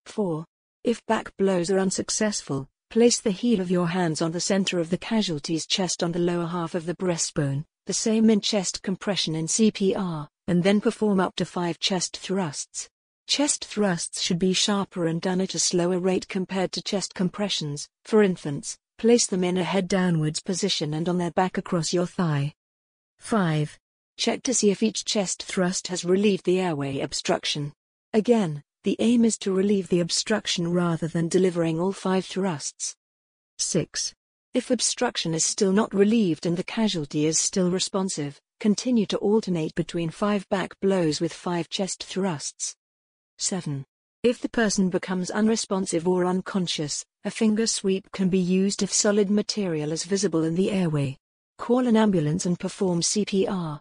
4. If back blows are unsuccessful, place the heel of your hands on the center of the casualty's chest on the lower half of the breastbone, the same in chest compression in CPR, and then perform up to 5 chest thrusts. Chest thrusts should be sharper and done at a slower rate compared to chest compressions. For infants, place them in a head downwards position and on their back across your thigh. 5. Check to see if each chest thrust has relieved the airway obstruction. Again, the aim is to relieve the obstruction rather than delivering all 5 thrusts. 6. If obstruction is still not relieved and the casualty is still responsive, continue to alternate between 5 back blows with 5 chest thrusts. 7. If the person becomes unresponsive or unconscious, a finger sweep can be used if solid material is visible in the airway. Call an ambulance and perform CPR.